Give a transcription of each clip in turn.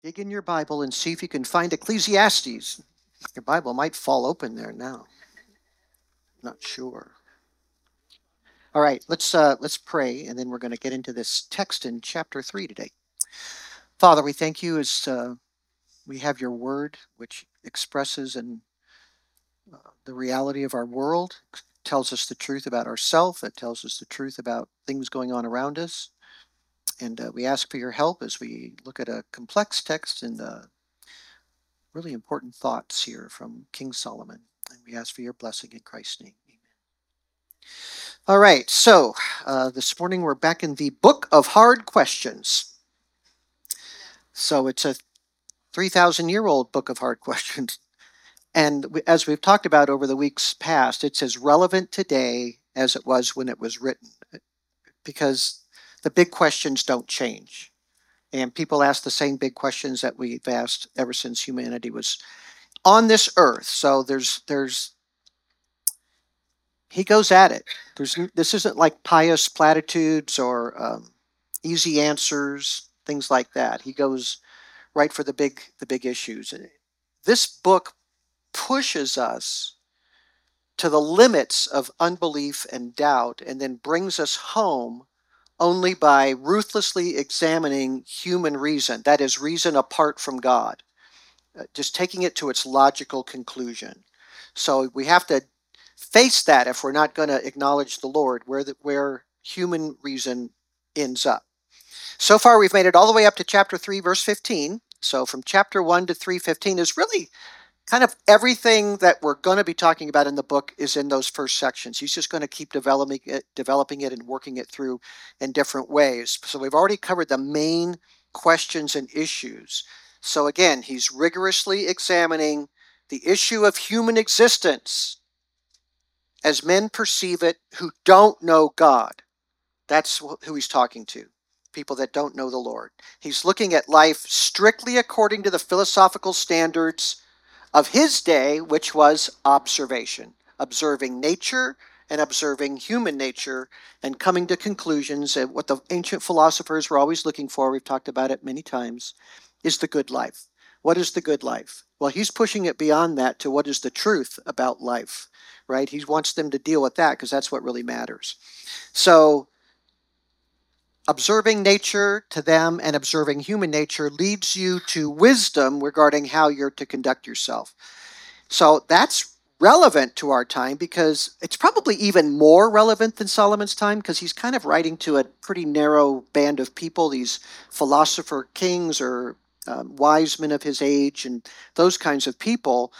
Dig in your Bible and see if you can find Ecclesiastes. Your Bible might fall open there now. Not sure. All right, let's pray, and then we're going to get into this text in chapter 3 today. Father, we thank you as we have your word, which expresses the reality of our world, tells us the truth about ourselves, it tells us the truth about things going on around us. And we ask for your help as we look at a complex text and really important thoughts here from King Solomon. And we ask for your blessing in Christ's name. Amen. All right, so this morning we're back in the Book of Hard Questions. So it's a 3,000-year-old book of hard questions. And as we've talked about over the weeks past, it's as relevant today as it was when it was written, because the big questions don't change. And people ask the same big questions that we've asked ever since humanity was on this earth. So he goes at it. This isn't like pious platitudes or easy answers, things like that. He goes right for the big issues. This book pushes us to the limits of unbelief and doubt, and then brings us home only by ruthlessly examining human reason, that is, reason apart from God, just taking it to its logical conclusion. So we have to face that if we're not going to acknowledge the Lord, where human reason ends up. So far, we've made it all the way up to chapter 3, verse 15. So from chapter 1 to 3:15 is really kind of everything that we're going to be talking about in the book is in those first sections. He's just going to keep developing it and working it through in different ways. So we've already covered the main questions and issues. So again, he's rigorously examining the issue of human existence as men perceive it who don't know God. That's who he's talking to, people that don't know the Lord. He's looking at life strictly according to the philosophical standards of his day, which was observation, observing nature and observing human nature and coming to conclusions. And what the ancient philosophers were always looking for, we've talked about it many times, is the good life. What is the good life? Well, he's pushing it beyond that to what is the truth about life, right? He wants them to deal with that because that's what really matters. So observing nature to them and observing human nature leads you to wisdom regarding how you're to conduct yourself. So that's relevant to our time because it's probably even more relevant than Solomon's time because he's kind of writing to a pretty narrow band of people, these philosopher kings or wise men of his age and those kinds of people.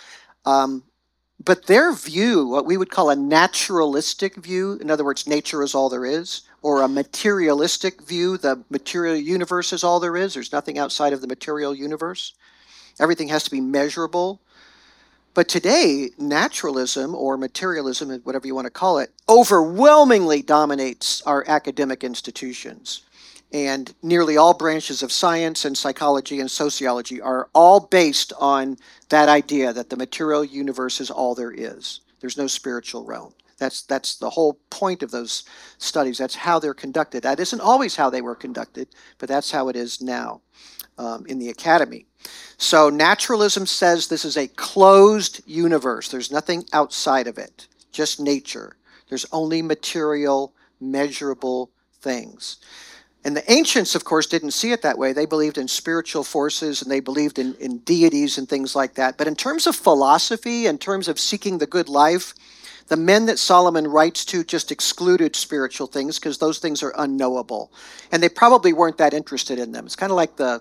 But their view, what we would call a naturalistic view, in other words, nature is all there is, or a materialistic view, the material universe is all there is, there's nothing outside of the material universe, everything has to be measurable. But today, naturalism or materialism, whatever you want to call it, overwhelmingly dominates our academic institutions. And nearly all branches of science and psychology and sociology are all based on that idea that the material universe is all there is. There's no spiritual realm. That's the whole point of those studies. That's how they're conducted. That isn't always how they were conducted, but that's how it is now in the academy. So naturalism says this is a closed universe. There's nothing outside of it, just nature. There's only material, measurable things. And the ancients, of course, didn't see it that way. They believed in spiritual forces and they believed in deities and things like that. But in terms of philosophy, in terms of seeking the good life, the men that Solomon writes to just excluded spiritual things because those things are unknowable. And they probably weren't that interested in them. It's kind of like the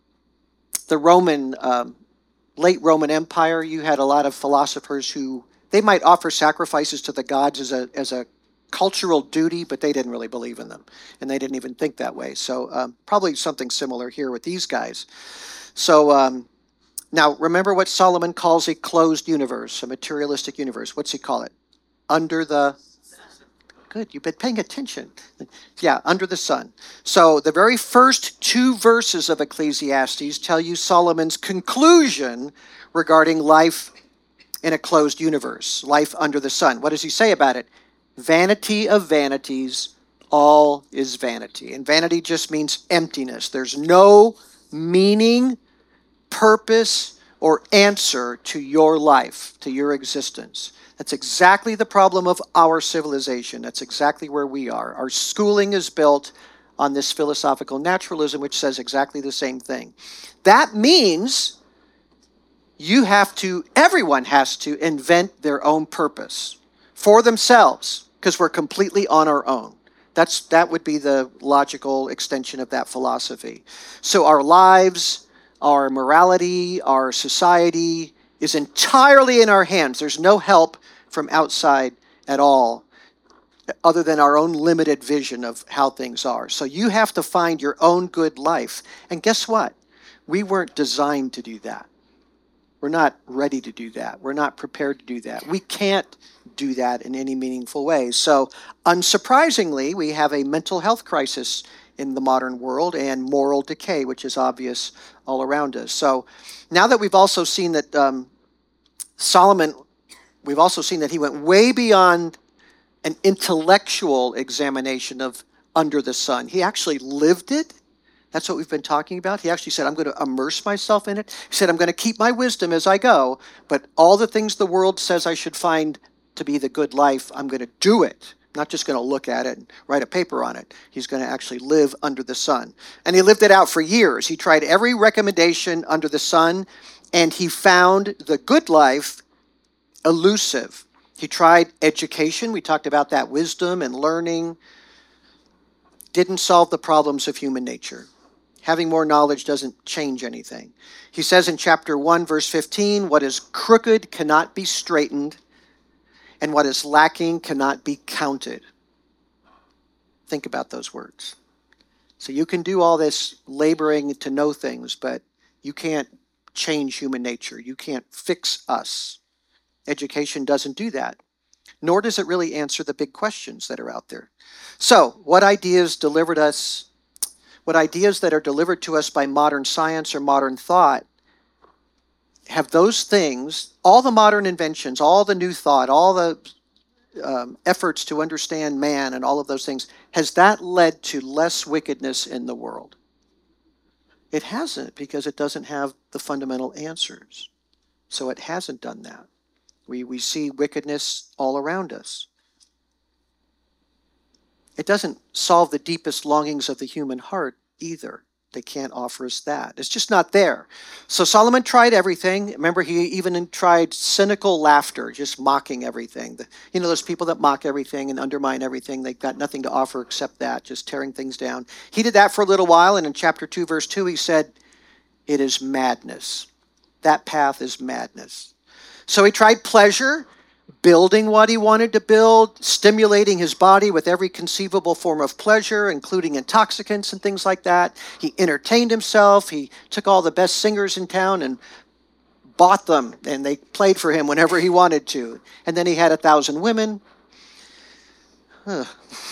Roman, late Roman Empire. You had a lot of philosophers who, they might offer sacrifices to the gods as a cultural duty, but they didn't really believe in them, and they didn't even think that way. So probably something similar here with these guys. So now remember what Solomon calls a closed universe, a materialistic universe. What's he call it? Under the Good, you've been paying attention. Yeah, under the sun. So the very first two verses of Ecclesiastes tell you Solomon's conclusion regarding life in a closed universe, life under the sun. What does he say about it? Vanity of vanities, all is vanity. And vanity just means emptiness. There's no meaning purpose or answer to your life, to your existence. That's exactly the problem of our civilization. That's exactly where we are. Our schooling is built on this philosophical naturalism, which says exactly the same thing. That means everyone has to invent their own purpose for themselves, because we're completely on our own. That would be the logical extension of that philosophy. So our lives, our morality, our society is entirely in our hands. There's no help from outside at all, other than our own limited vision of how things are. So you have to find your own good life. And guess what? We weren't designed to do that. We're not ready to do that. We're not prepared to do that. We can't do that in any meaningful way. So, unsurprisingly, we have a mental health crisis in the modern world and moral decay, which is obvious all around us. So, now that we've also seen that Solomon, we've also seen that he went way beyond an intellectual examination of under the sun. He actually lived it. That's what we've been talking about. He actually said, I'm going to immerse myself in it. He said, I'm going to keep my wisdom as I go, but all the things the world says I should find to be the good life, I'm going to do it. I'm not just going to look at it and write a paper on it. He's going to actually live under the sun. And he lived it out for years. He tried every recommendation under the sun, and he found the good life elusive. He tried education. We talked about that, wisdom and learning. Didn't solve the problems of human nature. Having more knowledge doesn't change anything. He says in chapter 1, verse 15, what is crooked cannot be straightened, and what is lacking cannot be counted. Think about those words. So you can do all this laboring to know things, but you can't change human nature. You can't fix us. Education doesn't do that, nor does it really answer the big questions that are out there. So, what ideas that are delivered to us by modern science or modern thought, have those things, all the modern inventions, all the new thought, all the efforts to understand man and all of those things, has that led to less wickedness in the world? It hasn't, because it doesn't have the fundamental answers. So it hasn't done that. We see wickedness all around us. It doesn't solve the deepest longings of the human heart either. They can't offer us that. It's just not there. So Solomon tried everything. Remember, he even tried cynical laughter, just mocking everything. Those people that mock everything and undermine everything, they've got nothing to offer except that, just tearing things down. He did that for a little while, and in chapter 2, verse 2, he said, it is madness. That path is madness. So he tried pleasure, building what he wanted to build, stimulating his body with every conceivable form of pleasure, including intoxicants and things like that. He entertained himself. He took all the best singers in town and bought them, and they played for him whenever he wanted to. And then he had 1,000 women. That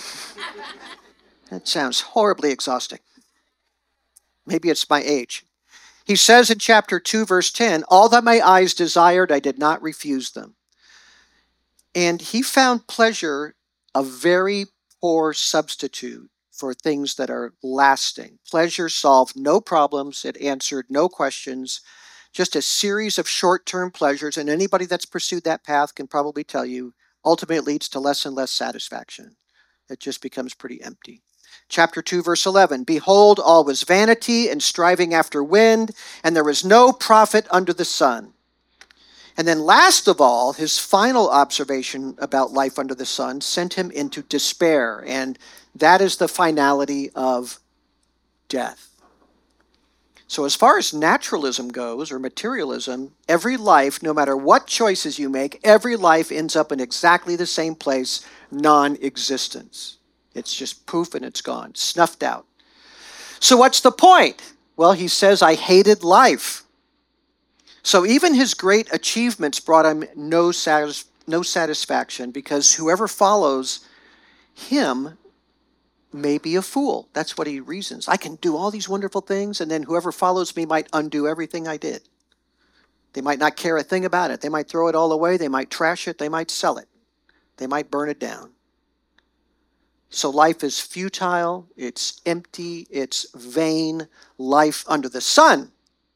sounds horribly exhausting. Maybe it's my age. He says in chapter 2, verse 10, all that my eyes desired, I did not refuse them. And he found pleasure a very poor substitute for things that are lasting. Pleasure solved no problems. It answered no questions. Just a series of short-term pleasures. And anybody that's pursued that path can probably tell you, ultimately it leads to less and less satisfaction. It just becomes pretty empty. Chapter 2, verse 11, behold, all was vanity and striving after wind, and there was no profit under the sun. And then last of all, his final observation about life under the sun sent him into despair, and that is the finality of death. So as far as naturalism goes, or materialism, every life, no matter what choices you make, every life ends up in exactly the same place, non-existence. It's just poof and it's gone, snuffed out. So what's the point? Well, he says, I hated life. So even his great achievements brought him no satisfaction, because whoever follows him may be a fool. That's what he reasons. I can do all these wonderful things, and then whoever follows me might undo everything I did. They might not care a thing about it. They might throw it all away. They might trash it. They might sell it. They might burn it down. So life is futile, it's empty, it's vain. Life under the sun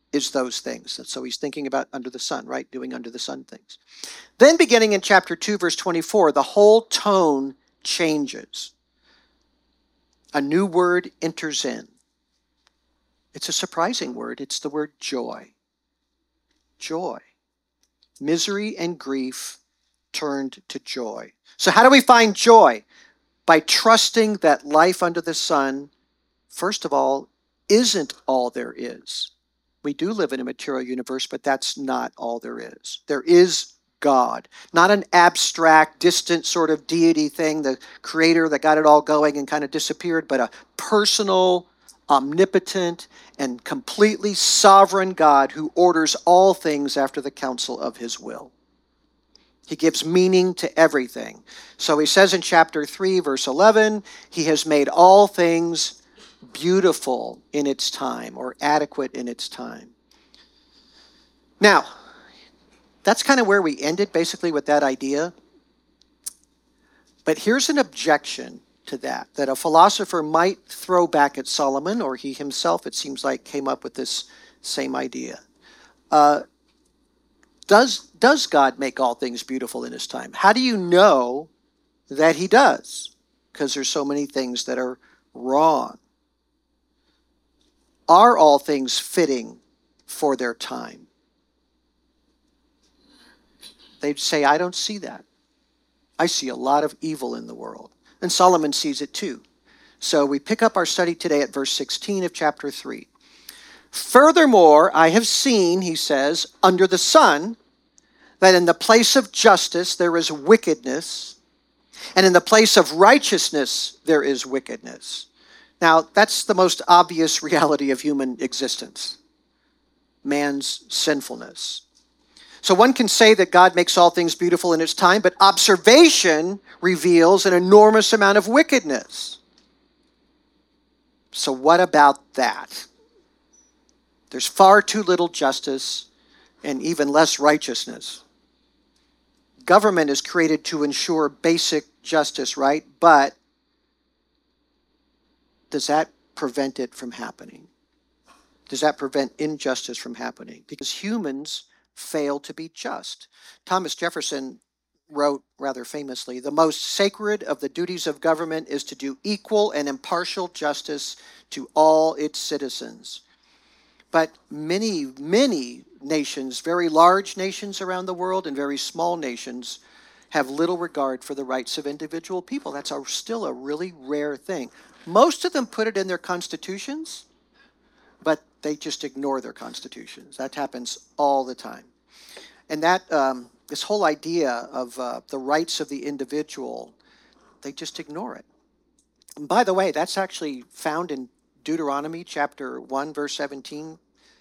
is those things. And so he's thinking about under the sun, right? Doing under the sun things. Then beginning in chapter 2, verse 24, the whole tone changes. A new word enters in. It's a surprising word. It's the word joy. Joy. Misery and grief turned to joy. So how do we find joy? By trusting that life under the sun, first of all, isn't all there is. We do live in a material universe, but that's not all there is. There is God, not an abstract, distant sort of deity thing, the creator that got it all going and kind of disappeared, but a personal, omnipotent, and completely sovereign God who orders all things after the counsel of his will. He gives meaning to everything. So he says in chapter 3, verse 11, he has made all things beautiful in its time, or adequate in its time. Now, that's kind of where we ended, basically, with that idea. But here's an objection to that a philosopher might throw back at Solomon, or he himself, it seems like, came up with this same idea. Does God make all things beautiful in his time? How do you know that he does? Because there's so many things that are wrong. Are all things fitting for their time? They'd say, I don't see that. I see a lot of evil in the world. And Solomon sees it too. So we pick up our study today at verse 16 of chapter 3. Furthermore, I have seen, he says, under the sun, that in the place of justice there is wickedness, and in the place of righteousness there is wickedness. Now, that's the most obvious reality of human existence. Man's sinfulness. So one can say that God makes all things beautiful in its time, but observation reveals an enormous amount of wickedness. So what about that? There's far too little justice and even less righteousness. Government is created to ensure basic justice, right? But does that prevent it from happening? Does that prevent injustice from happening? Because humans fail to be just. Thomas Jefferson wrote rather famously, the most sacred of the duties of government is to do equal and impartial justice to all its citizens. But many, many nations, very large nations around the world and very small nations, have little regard for the rights of individual people. That's still a really rare thing. Most of them put it in their constitutions, but they just ignore their constitutions. That happens all the time. And that this whole idea of the rights of the individual, they just ignore it. And by the way, that's actually found in Deuteronomy chapter 1, verse 17.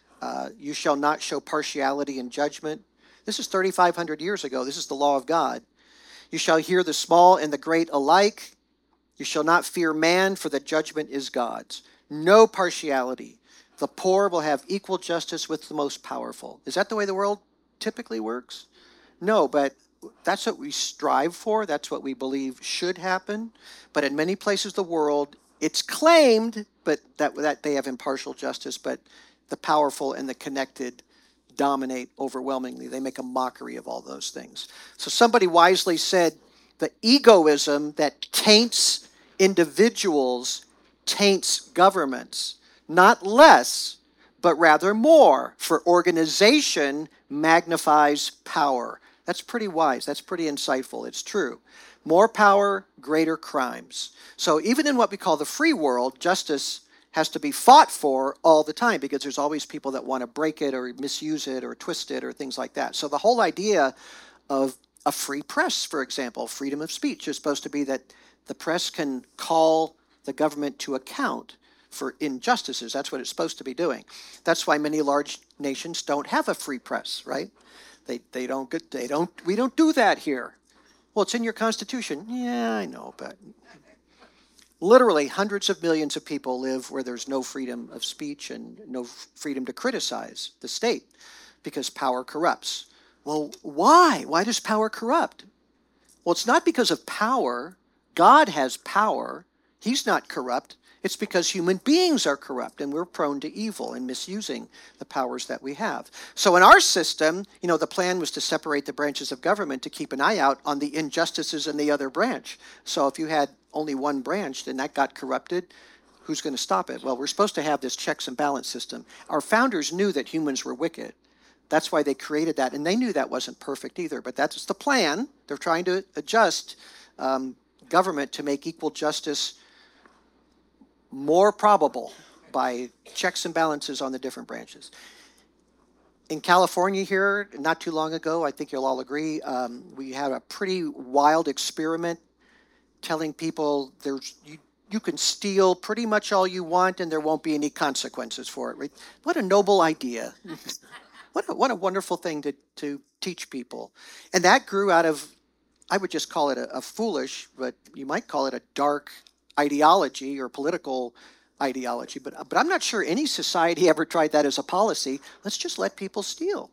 You shall not show partiality in judgment. This is 3,500 years ago. This is the law of God. You shall hear the small and the great alike. You shall not fear man, for the judgment is God's. No partiality. The poor will have equal justice with the most powerful. Is that the way the world typically works? No, but that's what we strive for. That's what we believe should happen. But in many places of the world, it's claimed but that they have impartial justice, but the powerful and the connected dominate overwhelmingly. They make a mockery of all those things. So somebody wisely said, the egoism that taints individuals taints governments, not less, but rather more, for organization magnifies power. That's pretty wise. That's pretty insightful. It's true. More power, greater crimes. So even in what we call the free world, justice has to be fought for all the time because there's always people that want to break it or misuse it or twist it or things like that. So the whole idea of a free press, for example, freedom of speech, is supposed to be that the press can call the government to account for injustices. That's what it's supposed to be doing. That's why many large nations don't have a free press, right? We don't do that here. Well, it's in your constitution. Yeah, I know, but literally hundreds of millions of people live where there's no freedom of speech and no freedom to criticize the state because power corrupts. Well, why? Why does power corrupt? Well, it's not because of power. God has power. He's not corrupt. It's because human beings are corrupt and we're prone to evil and misusing the powers that we have. So in our system, the plan was to separate the branches of government to keep an eye out on the injustices in the other branch. So if you had only one branch, then that got corrupted. Who's going to stop it? Well, we're supposed to have this checks and balance system. Our founders knew that humans were wicked. That's why they created that. And they knew that wasn't perfect either. But that's the plan. They're trying to adjust government to make equal justice more probable by checks and balances on the different branches. In California here, not too long ago, I think you'll all agree, we had a pretty wild experiment telling people you can steal pretty much all you want and there won't be any consequences for it. Right? What a noble idea. What a wonderful thing to teach people. And that grew out of, I would just call it a foolish, but you might call it a dark ideology or political ideology. But I'm not sure any society ever tried that as a policy. Let's just let people steal.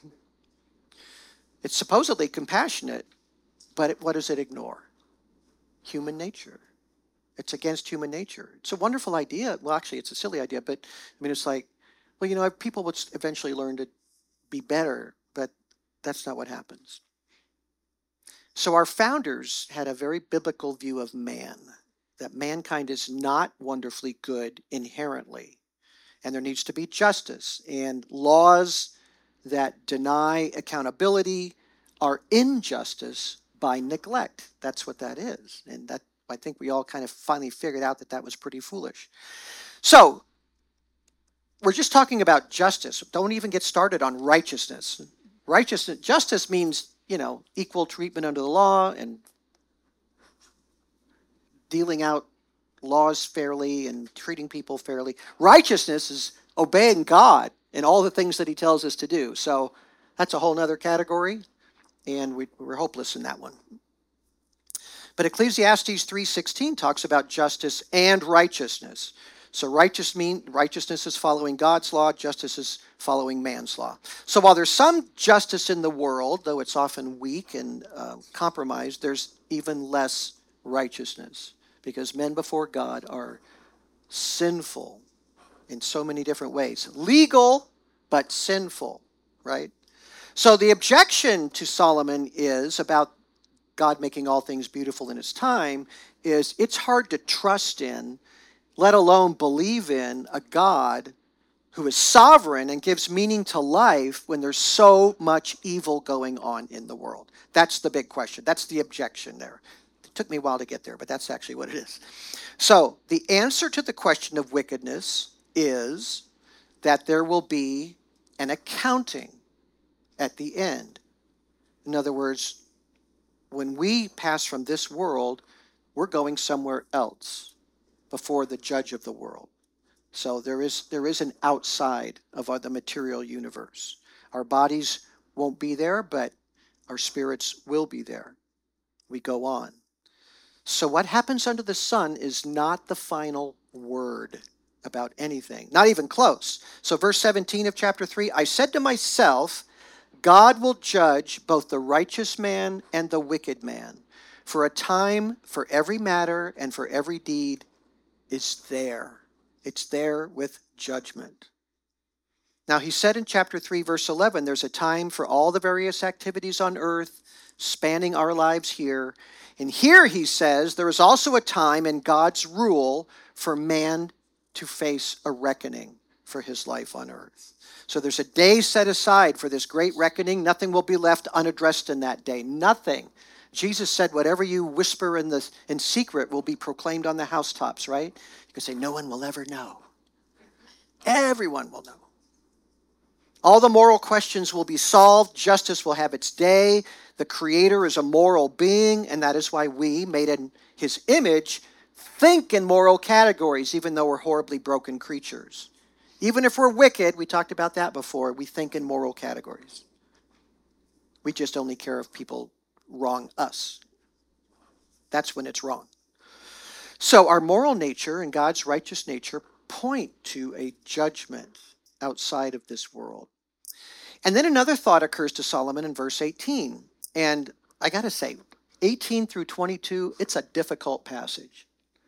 It's supposedly compassionate, but what does it ignore? Human nature. It's against human nature. It's a wonderful idea. Well, actually, it's a silly idea, but it's like, well, people would eventually learn to be better, but that's not what happens. So our founders had a very biblical view of man, that mankind is not wonderfully good inherently, and there needs to be justice, and laws that deny accountability are injustice by neglect. That's what that is, and that I think we all kind of finally figured out that was pretty foolish. So we're just talking about justice. Don't even get started on righteousness. Justice means, equal treatment under the law and dealing out laws fairly and treating people fairly. Righteousness is obeying God in all the things that he tells us to do. So that's a whole other category, and we're hopeless in that one. But Ecclesiastes 3:16 talks about justice and righteousness. So righteousness is following God's law, justice is following man's law. So while there's some justice in the world, though it's often weak and compromised, there's even less righteousness because men before God are sinful in so many different ways. Legal, but sinful, right? So the objection to Solomon is about God making all things beautiful in his time is it's hard to trust in, let alone believe in, a God who is sovereign and gives meaning to life when there's so much evil going on in the world. That's the big question. That's the objection there. It took me a while to get there, but that's actually what it is. So the answer to the question of wickedness is that there will be an accounting at the end. In other words, when we pass from this world, we're going somewhere else before the judge of the world. So there is an outside of the material universe. Our bodies won't be there, but our spirits will be there. We go on. So what happens under the sun is not the final word about anything, not even close. So verse 17 of chapter 3, I said to myself, God will judge both the righteous man and the wicked man, for a time for every matter and for every deed is there. It's there with judgment. Now he said in chapter 3, verse 11, there's a time for all the various activities on earth, spanning our lives here. And here he says there is also a time in God's rule for man to face a reckoning for his life on earth. So there's a day set aside for this great reckoning. Nothing will be left unaddressed in that day. Nothing. Jesus said, whatever you whisper in secret will be proclaimed on the housetops, right? You can say, no one will ever know. Everyone will know. All the moral questions will be solved. Justice will have its day. The Creator is a moral being, and that is why we, made in his image, think in moral categories, even though we're horribly broken creatures. Even if we're wicked, we talked about that before, we think in moral categories. We just only care if people wrong us. That's when it's wrong. So our moral nature and God's righteous nature point to a judgment outside of this world. And then another thought occurs to Solomon in verse 18. And I got to say, 18 through 22, it's a difficult passage.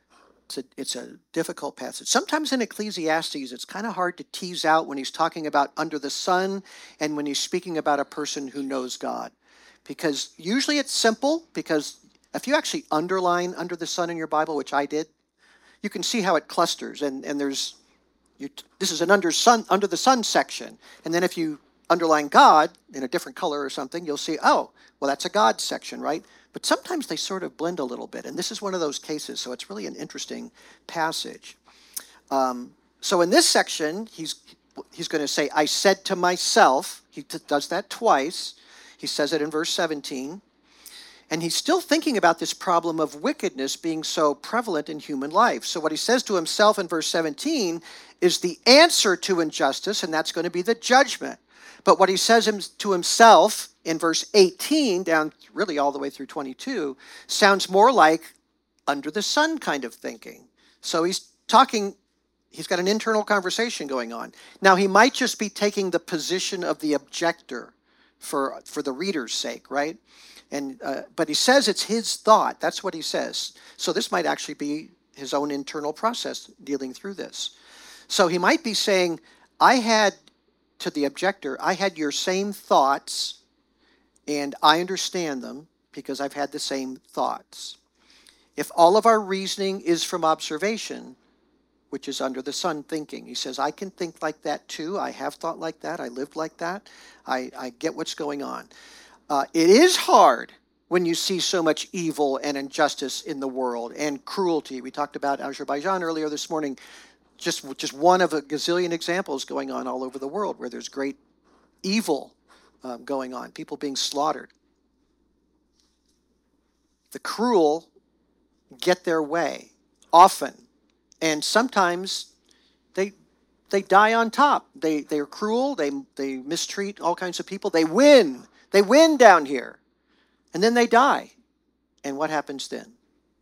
It's a difficult passage. Sometimes in Ecclesiastes, it's kind of hard to tease out when he's talking about under the sun and when he's speaking about a person who knows God. Because usually it's simple, because if you actually underline under the sun in your Bible, which I did, you can see how it clusters. And there's, this is an under the sun section. And then if you underline God in a different color or something, you'll see, oh, well, that's a God section, right? But sometimes they sort of blend a little bit. And this is one of those cases. So it's really an interesting passage. So in this section, he's going to say, I said to myself. He does that twice. He says it in verse 17. And he's still thinking about this problem of wickedness being so prevalent in human life. So what he says to himself in verse 17 is the answer to injustice, and that's going to be the judgment. But what he says to himself in verse 18, down really all the way through 22, sounds more like under the sun kind of thinking. So he's got an internal conversation going on. Now, he might just be taking the position of the objector for the reader's sake, right? But he says it's his thought. That's what he says. So this might actually be his own internal process dealing through this. So he might be saying, to the objector, I had your same thoughts, and I understand them because I've had the same thoughts. If all of our reasoning is from observation, which is under the sun thinking, he says, I can think like that too. I have thought like that. I lived like that. I get what's going on. It is hard when you see so much evil and injustice in the world and cruelty. We talked about Azerbaijan earlier this morning, just one of a gazillion examples going on all over the world where there's great evil going on, people being slaughtered. The cruel get their way often, and sometimes they die on top. They're cruel, they mistreat all kinds of people, they win. They win down here, and then they die. And what happens then?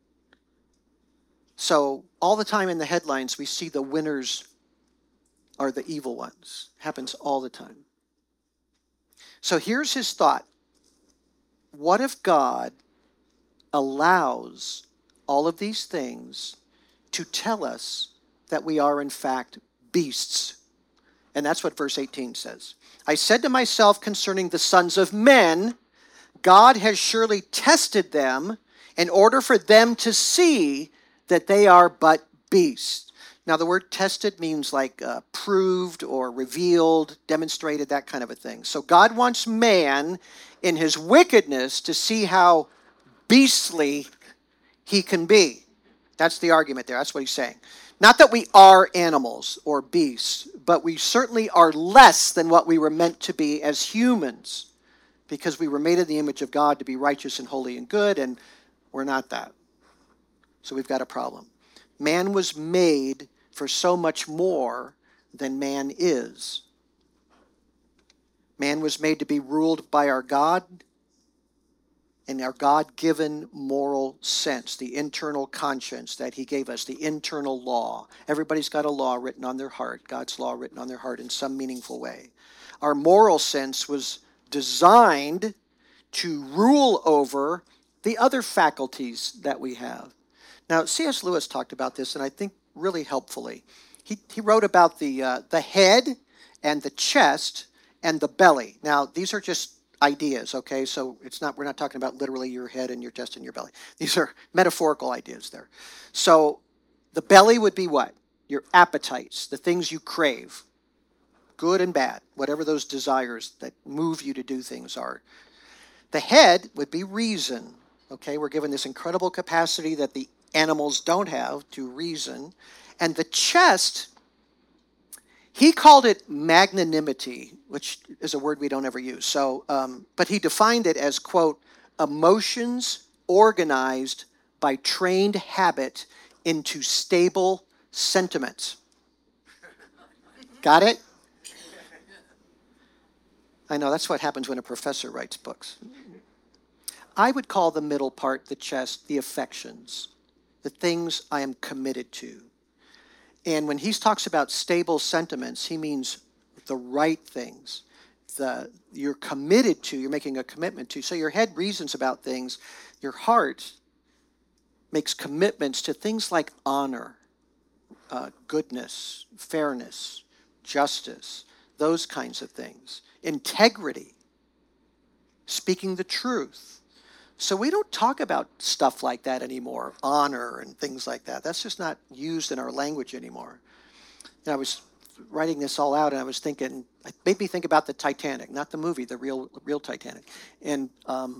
So all the time in the headlines, we see the winners are the evil ones. Happens all the time. So here's his thought. What if God allows all of these things to tell us that we are in fact beasts? And that's what verse 18 says. I said to myself concerning the sons of men, God has surely tested them in order for them to see that they are but beasts. Now, the word tested means like proved or revealed, demonstrated, that kind of a thing. So God wants man in his wickedness to see how beastly he can be. That's the argument there. That's what he's saying. Not that we are animals or beasts, but we certainly are less than what we were meant to be as humans, because we were made in the image of God to be righteous and holy and good, and we're not that. So we've got a problem. Man was made for so much more than man is. Man was made to be ruled by our God and our God-given moral sense, the internal conscience that he gave us, the internal law. Everybody's got a law written on their heart, God's law written on their heart in some meaningful way. Our moral sense was designed to rule over the other faculties that we have. Now, C.S. Lewis talked about this, and I think really helpfully. He wrote about the head and the chest and the belly. Now, these are just ideas, okay? So we're not talking about literally your head and your chest and your belly. These are metaphorical ideas there. So the belly would be what? Your appetites, the things you crave, good and bad, whatever those desires that move you to do things are. The head would be reason, okay? We're given this incredible capacity that the animals don't have to reason. And the chest, he called it magnanimity, which is a word we don't ever use. So, but he defined it as, quote, emotions organized by trained habit into stable sentiments. Got it? I know, that's what happens when a professor writes books. I would call the middle part, the chest, the affections, the things I am committed to. And when he talks about stable sentiments, he means the right things. You're committed to, you're making a commitment to. So your head reasons about things. Your heart makes commitments to things like honor, goodness, fairness, justice, those kinds of things, integrity, speaking the truth. So we don't talk about stuff like that anymore, honor and things like that. That's just not used in our language anymore. And I was writing this all out, and I was thinking, it made me think about the Titanic, not the movie, the real Titanic. And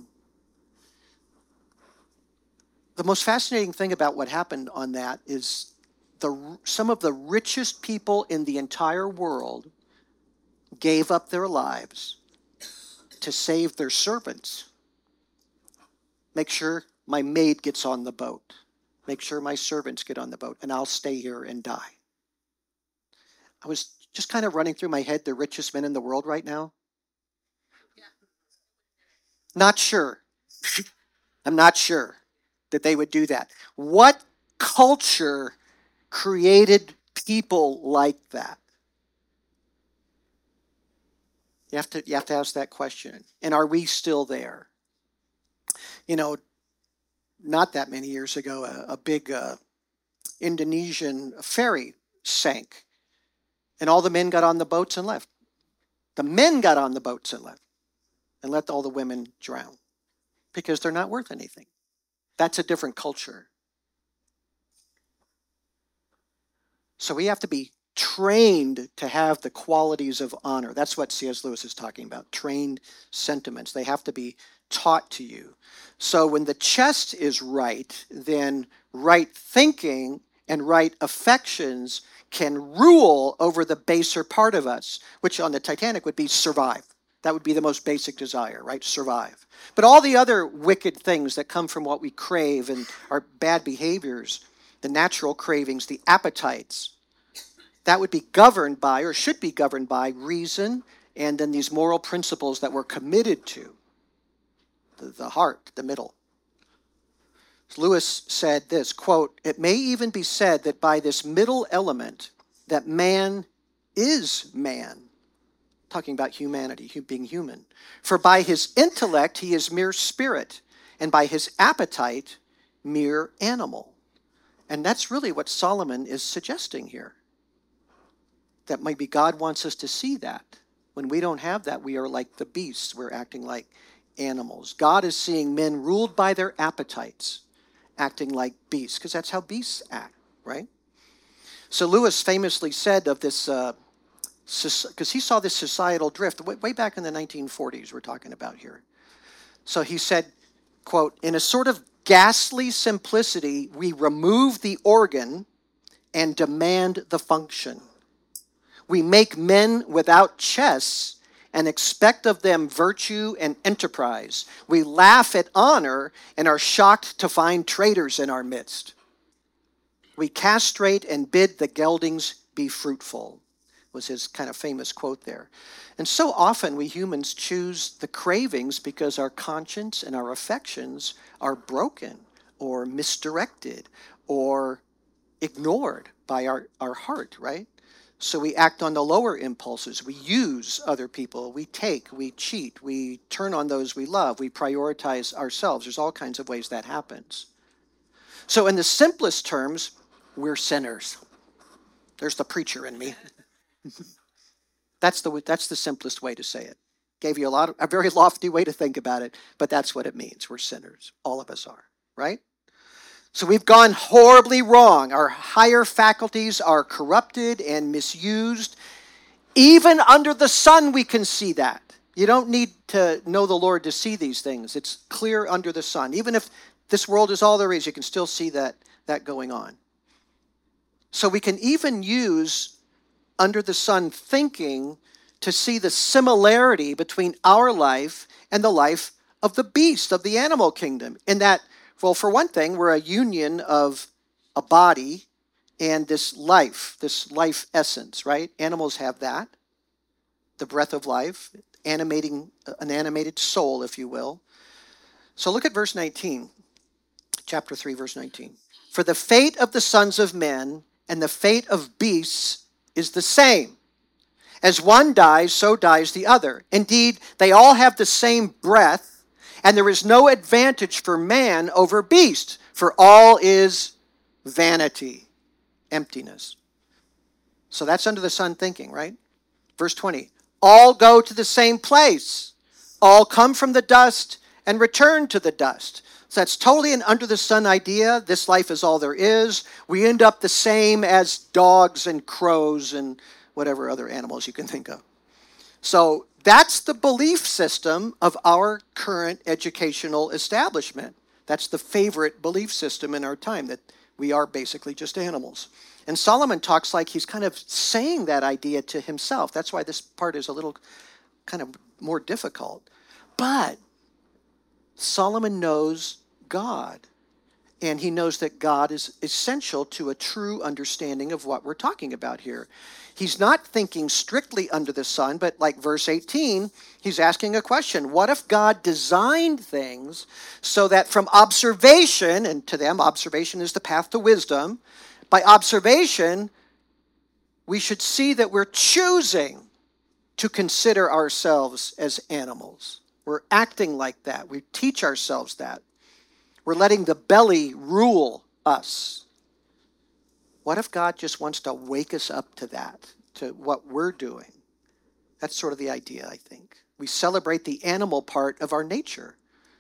the most fascinating thing about what happened on that is some of the richest people in the entire world gave up their lives to save their servants. Make sure my maid gets on the boat. Make sure my servants get on the boat, and I'll stay here and die. I was just kind of running through my head the richest men in the world right now. Not sure. I'm not sure that they would do that. What culture created people like that? You have to ask that question. And are we still there? You know, not that many years ago, a big Indonesian ferry sank, and all the men got on the boats and left. The men got on the boats and left, and let all the women drown because they're not worth anything. That's a different culture. So we have to be trained to have the qualities of honor. That's what C.S. Lewis is talking about, trained sentiments. They have to be taught to you. So when the chest is right, then right thinking and right affections can rule over the baser part of us, which on the Titanic would be survive. That would be the most basic desire, right? Survive. But all the other wicked things that come from what we crave and our bad behaviors, the natural cravings, the appetites, that would be governed by, or should be governed by, reason and then these moral principles that we're committed to. The heart, the middle. Lewis said this, quote, "It may even be said that by this middle element that man is man." Talking about humanity, being human. "For by his intellect he is mere spirit, and by his appetite mere animal." And that's really what Solomon is suggesting here. That maybe God wants us to see that. When we don't have that, we are like the beasts. We're acting like animals. God is seeing men ruled by their appetites, acting like beasts, because that's how beasts act, right? So Lewis famously said of this, because he saw this societal drift way back in the 1940s we're talking about here. So he said, quote, "In a sort of ghastly simplicity, we remove the organ and demand the function. We make men without chests and expect of them virtue and enterprise. We laugh at honor and are shocked to find traitors in our midst. We castrate and bid the geldings be fruitful," was his kind of famous quote there. And so often we humans choose the cravings because our conscience and our affections are broken or misdirected or ignored by our heart, right? So we act on the lower impulses. We use other people. We take, we cheat, we turn on those we love. We prioritize ourselves. There's all kinds of ways that happens. So in the simplest terms, we're sinners. There's the preacher in me. That's the simplest way to say it. Gave you a very lofty way to think about it, but that's what it means. We're sinners. All of us are, right? So we've gone horribly wrong. Our higher faculties are corrupted and misused. Even under the sun, we can see that. You don't need to know the Lord to see these things. It's clear under the sun. Even if this world is all there is, you can still see that going on. So we can even use under the sun thinking to see the similarity between our life and the life of the beast, of the animal kingdom, in that, well, for one thing, we're a union of a body and this life essence, right? Animals have that, the breath of life, an animated soul, if you will. So look at verse 19, chapter 3, verse 19. "For the fate of the sons of men and the fate of beasts is the same. As one dies, so dies the other. Indeed, they all have the same breath, And there is no advantage for man over beast, for all is vanity, emptiness. So that's under the sun thinking, right? Verse 20. All go to the same place. All come from the dust and return to the dust. So that's totally an under the sun idea. This life is all there is. We end up the same as dogs and crows and whatever other animals you can think of. So that's the belief system of our current educational establishment. That's the favorite belief system in our time, that we are basically just animals. And Solomon talks like he's kind of saying that idea to himself. That's why this part is a little kind of more difficult. But Solomon knows God, and he knows that God is essential to a true understanding of what we're talking about here. He's not thinking strictly under the sun, but like verse 18, he's asking a question. What if God designed things so that from observation, and to them, observation is the path to wisdom, by observation, we should see that we're choosing to consider ourselves as animals. We're acting like that. We teach ourselves that. We're letting the belly rule us. What if God just wants to wake us up to that, to what we're doing? That's sort of the idea, I think. We celebrate the animal part of our nature.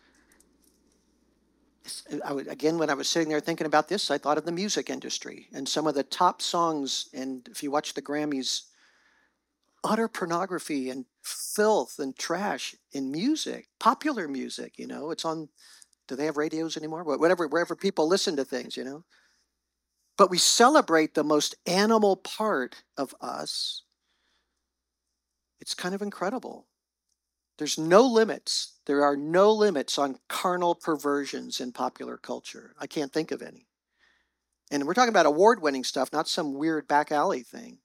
Again, when I was sitting there thinking about this, I thought of the music industry and some of the top songs. And if you watch the Grammys, utter pornography and filth and trash in music, popular music, it's on. Do they have radios anymore? Whatever, wherever people listen to things, But we celebrate the most animal part of us. It's kind of incredible. There's no limits. There are no limits on carnal perversions in popular culture. I can't think of any. And we're talking about award-winning stuff, not some weird back alley thing.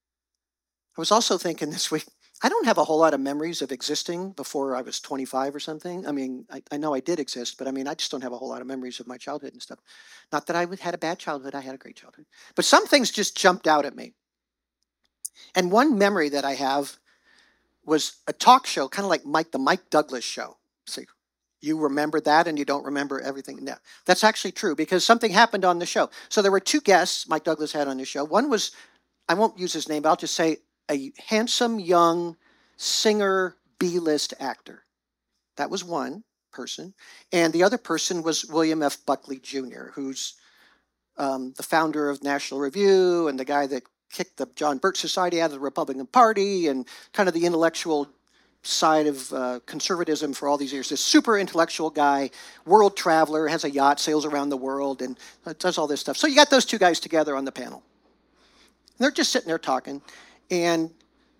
I was also thinking this week, I don't have a whole lot of memories of existing before I was 25 or something. I mean, I know I did exist, but I mean, I just don't have a whole lot of memories of my childhood and stuff. Not that I had a bad childhood, I had a great childhood. But some things just jumped out at me. And one memory that I have was a talk show, kind of like the Mike Douglas show. So you remember that and you don't remember everything. No, that's actually true because something happened on the show. So there were two guests Mike Douglas had on the show. One was, I won't use his name, but I'll just say a handsome young singer B-list actor. That was one person. And the other person was William F. Buckley Jr., who's the founder of National Review and the guy that kicked the John Birch Society out of the Republican Party and kind of the intellectual side of conservatism for all these years. This super intellectual guy, world traveler, has a yacht, sails around the world, and does all this stuff. So you got those two guys together on the panel. And they're just sitting there talking. And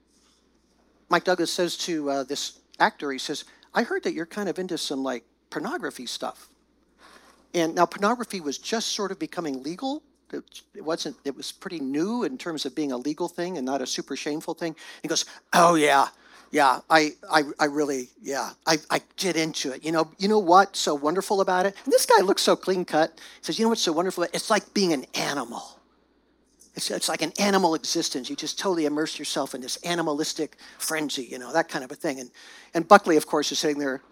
Mike Douglas says to this actor, he says, I heard that you're kind of into some like pornography stuff. And now pornography was just sort of becoming legal. It was pretty new in terms of being a legal thing and not a super shameful thing. He goes, oh yeah, I really, I get into it. You know what's so wonderful about it? And this guy looks so clean cut. He says, you know what's so wonderful? It's like being an animal. It's like an animal existence. You just totally immerse yourself in this animalistic frenzy, that kind of a thing. And Buckley, of course, is sitting there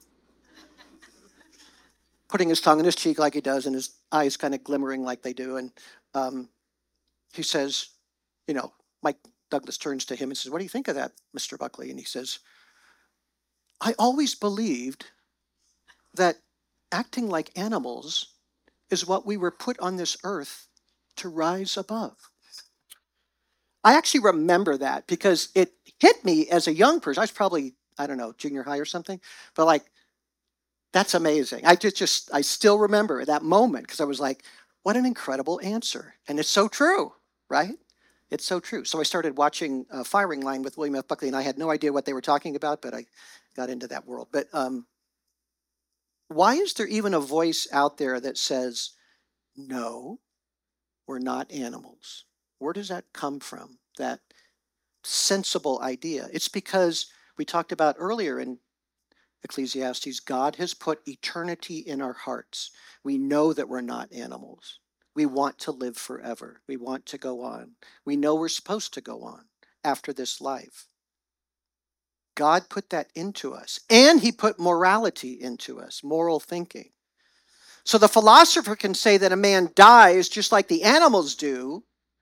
putting his tongue in his cheek like he does and his eyes kind of glimmering like they do. And he says, Mike Douglas turns to him and says, what do you think of that, Mr. Buckley? And he says, I always believed that acting like animals is what we were put on this earth to rise above. I actually remember that because it hit me as a young person. I was probably, I don't know, junior high or something, but like, that's amazing. I still remember that moment because I was like, what an incredible answer. And it's so true, right? It's so true. So I started watching Firing Line with William F. Buckley, and I had no idea what they were talking about, but I got into that world. But why is there even a voice out there that says, no, we're not animals? Where does that come from, that sensible idea? It's because we talked about earlier in Ecclesiastes, God has put eternity in our hearts. We know that we're not animals. We want to live forever. We want to go on. We know we're supposed to go on after this life. God put that into us. And he put morality into us, moral thinking. So the philosopher can say that a man dies just like the animals do,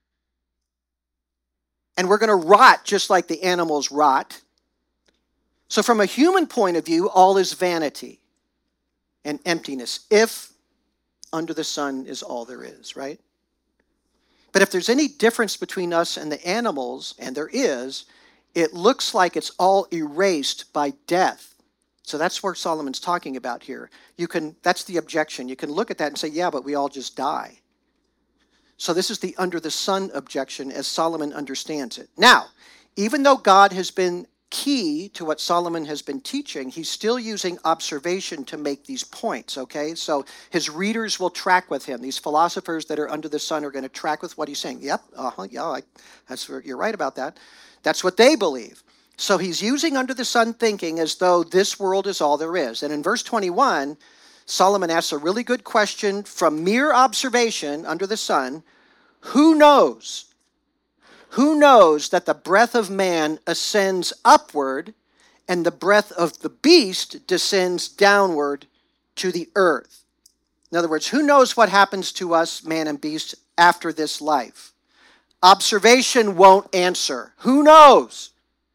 and we're going to rot just like the animals rot. So from a human point of view, all is vanity and emptiness, if under the sun is all there is, right? But if there's any difference between us and the animals, and there is, it looks like it's all erased by death. So that's what Solomon's talking about here. That's the objection. You can look at that and say, yeah, but we all just die. So this is the under the sun objection as Solomon understands it. Now, even though God has been key to what Solomon has been teaching, he's still using observation to make these points, okay? So his readers will track with him. These philosophers that are under the sun are going to track with what he's saying. Yep, you're right about that. That's what they believe. So he's using under the sun thinking as though this world is all there is. And in verse 21, Solomon asks a really good question from mere observation under the sun. Who knows? Who knows that the breath of man ascends upward and the breath of the beast descends downward to the earth? In other words, who knows what happens to us, man and beast, after this life? Observation won't answer. Who knows?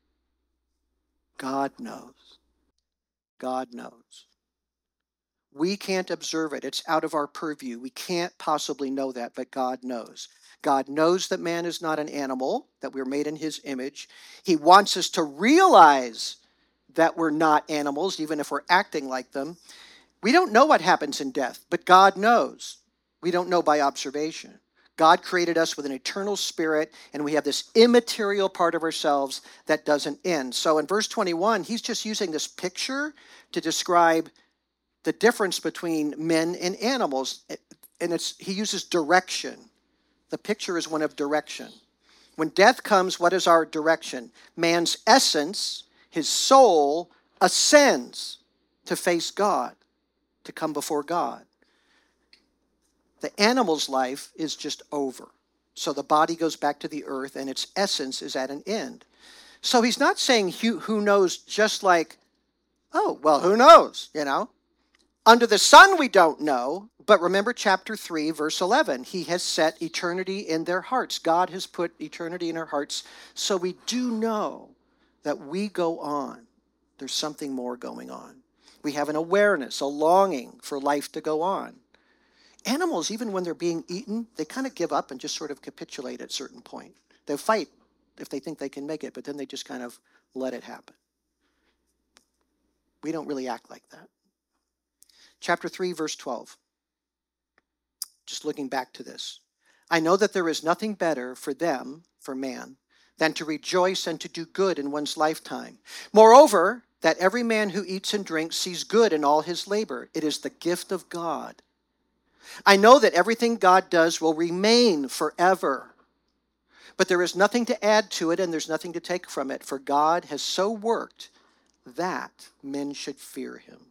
God knows. God knows. We can't observe it. It's out of our purview. We can't possibly know that, but God knows. God knows that man is not an animal, that we're made in his image. He wants us to realize that we're not animals, even if we're acting like them. We don't know what happens in death, but God knows. We don't know by observation. God created us with an eternal spirit, and we have this immaterial part of ourselves that doesn't end. So in verse 21, he's just using this picture to describe the difference between men and animals, and he uses direction. The picture is one of direction. When death comes, what is our direction? Man's essence, his soul, ascends to face God, to come before God. The animal's life is just over. So the body goes back to the earth, and its essence is at an end. So he's not saying who knows just like, oh, well, who knows, Under the sun we don't know, but remember chapter 3, verse 11. He has set eternity in their hearts. God has put eternity in our hearts, so we do know that we go on. There's something more going on. We have an awareness, a longing for life to go on. Animals, even when they're being eaten, they kind of give up and just sort of capitulate at a certain point. They'll fight if they think they can make it, but then they just kind of let it happen. We don't really act like that. Chapter 3, verse 12. Just looking back to this. I know that there is nothing better for them, for man, than to rejoice and to do good in one's lifetime. Moreover, that every man who eats and drinks sees good in all his labor. It is the gift of God. I know that everything God does will remain forever. But there is nothing to add to it and there's nothing to take from it, for God has so worked that men should fear him.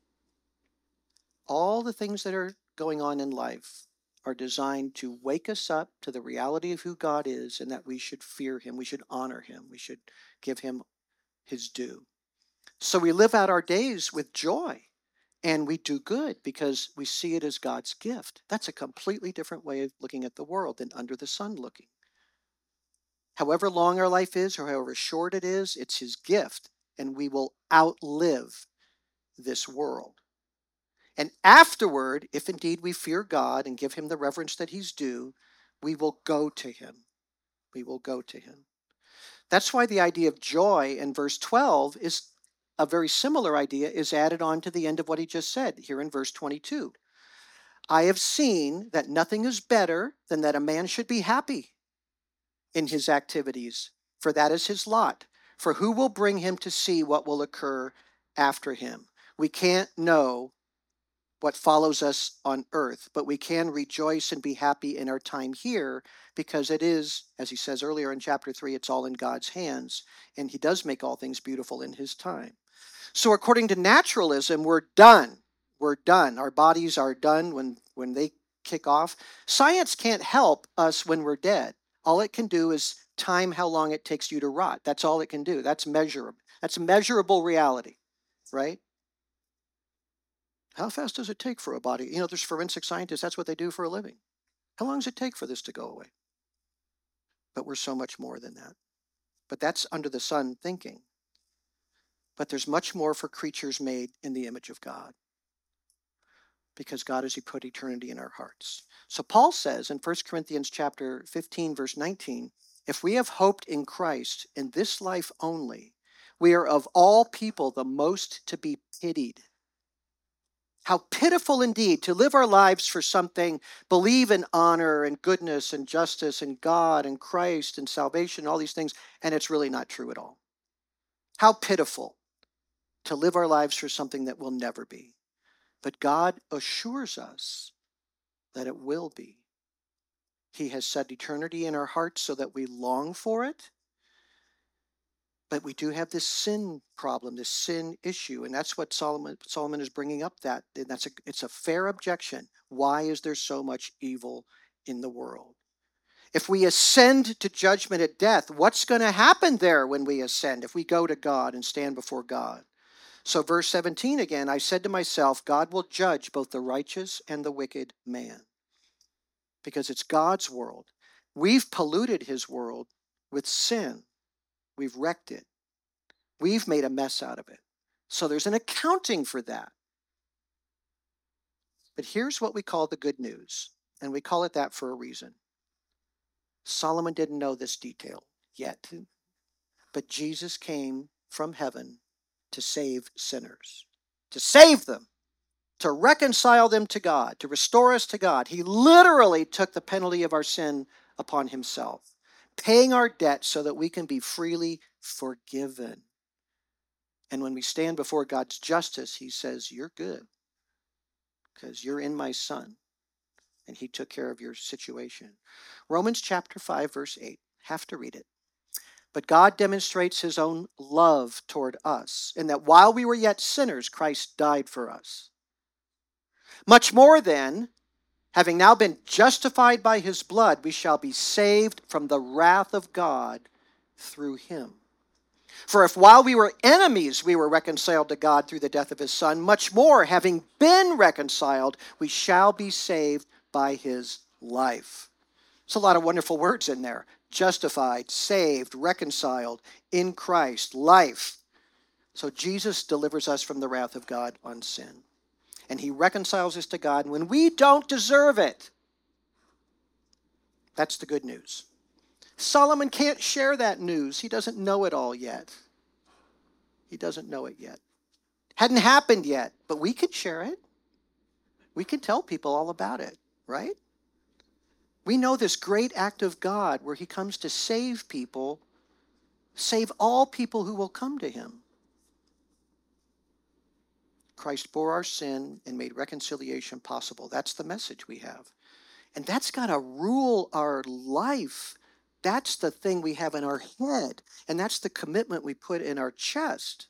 All the things that are going on in life are designed to wake us up to the reality of who God is and that we should fear him, we should honor him, we should give him his due. So we live out our days with joy and we do good because we see it as God's gift. That's a completely different way of looking at the world than under the sun looking. However long our life is or however short it is, it's his gift and we will outlive this world. And afterward, if indeed we fear God and give him the reverence that he's due, we will go to him. We will go to him. That's why the idea of joy in verse 12 is a very similar idea is added on to the end of what he just said here in verse 22. I have seen that nothing is better than that a man should be happy in his activities, for that is his lot. For who will bring him to see what will occur after him? We can't know what follows us on earth, but we can rejoice and be happy in our time here because it is, as he says earlier in chapter 3, it's all in God's hands, and he does make all things beautiful in his time. So according to naturalism, we're done. We're done. Our bodies are done when they kick off. Science can't help us when we're dead. All it can do is time how long it takes you to rot. That's all it can do. That's measurable. That's measurable reality, right? How fast does it take for a body? There's forensic scientists, that's what they do for a living. How long does it take for this to go away? But we're so much more than that. But that's under the sun thinking. But there's much more for creatures made in the image of God, because God has put eternity in our hearts. So Paul says in 1 Corinthians chapter 15, verse 19, if we have hoped in Christ in this life only, we are of all people the most to be pitied. How pitiful indeed to live our lives for something, believe in honor and goodness and justice and God and Christ and salvation, all these things, and it's really not true at all. How pitiful to live our lives for something that will never be. But God assures us that it will be. He has set eternity in our hearts so that we long for it. But we do have this sin problem, this sin issue, and that's what Solomon is bringing up. It's a fair objection. Why is there so much evil in the world? If we ascend to judgment at death, what's going to happen there when we ascend? If we go to God and stand before God. So verse 17 again, I said to myself, God will judge both the righteous and the wicked man, because it's God's world. We've polluted his world with sin. We've wrecked it. We've made a mess out of it. So there's an accounting for that. But here's what we call the good news, and we call it that for a reason. Solomon didn't know this detail yet, but Jesus came from heaven to save sinners, to save them, to reconcile them to God, to restore us to God. He literally took the penalty of our sin upon himself, paying our debt so that we can be freely forgiven. And when we stand before God's justice, he says, you're good because you're in my Son, and he took care of your situation. Romans chapter 5, verse 8. Have to read it. But God demonstrates his own love toward us, in that while we were yet sinners, Christ died for us. Much more then, having now been justified by his blood, we shall be saved from the wrath of God through him. For if while we were enemies we were reconciled to God through the death of his Son, much more, having been reconciled, we shall be saved by his life. There's a lot of wonderful words in there. Justified, saved, reconciled, in Christ, life. So Jesus delivers us from the wrath of God on sin. And he reconciles us to God when we don't deserve it. That's the good news. Solomon can't share that news. He doesn't know it all yet. He doesn't know it yet. Hadn't happened yet, but we can share it. We can tell people all about it, right? We know this great act of God where he comes to save people, save all people who will come to him. Christ bore our sin and made reconciliation possible. That's the message we have. And that's got to rule our life. That's the thing we have in our head. And that's the commitment we put in our chest.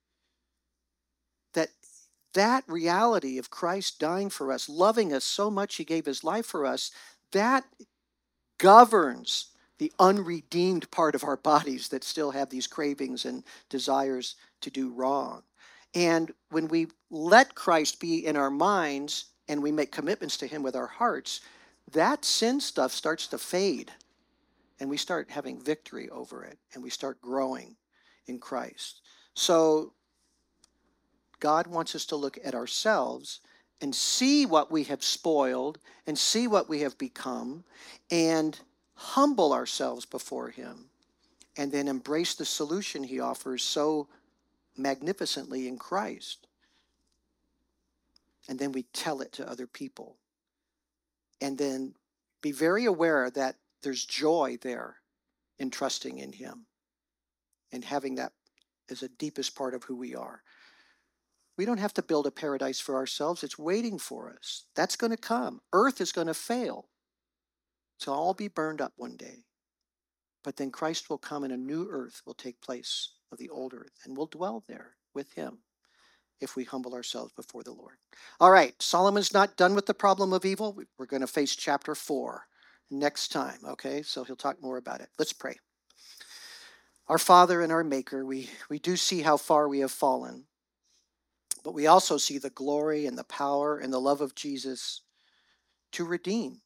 That reality of Christ dying for us, loving us so much he gave his life for us, that governs the unredeemed part of our bodies that still have these cravings and desires to do wrong. And when we let Christ be in our minds and we make commitments to him with our hearts, that sin stuff starts to fade. And we start having victory over it. And we start growing in Christ. So God wants us to look at ourselves and see what we have spoiled and see what we have become and humble ourselves before him and then embrace the solution he offers so magnificently in Christ. And then we tell it to other people. And then be very aware that there's joy there in trusting in him and having that as the deepest part of who we are. We don't have to build a paradise for ourselves. It's waiting for us. That's going to come. Earth is going to fail. So all be burned up one day. But then Christ will come and a new earth will take place of the old earth. And we'll dwell there with him if we humble ourselves before the Lord. All right, Solomon's not done with the problem of evil. We're going to face chapter 4 next time, okay? So he'll talk more about it. Let's pray. Our Father and our Maker, we do see how far we have fallen, but we also see the glory and the power and the love of Jesus to redeem.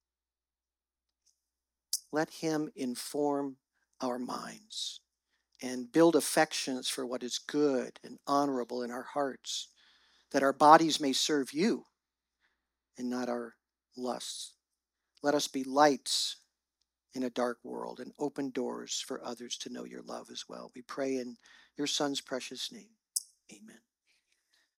Let him inform our minds and build affections for what is good and honorable in our hearts, that our bodies may serve you and not our lusts. Let us be lights in a dark world and open doors for others to know your love as well. We pray in your Son's precious name. Amen.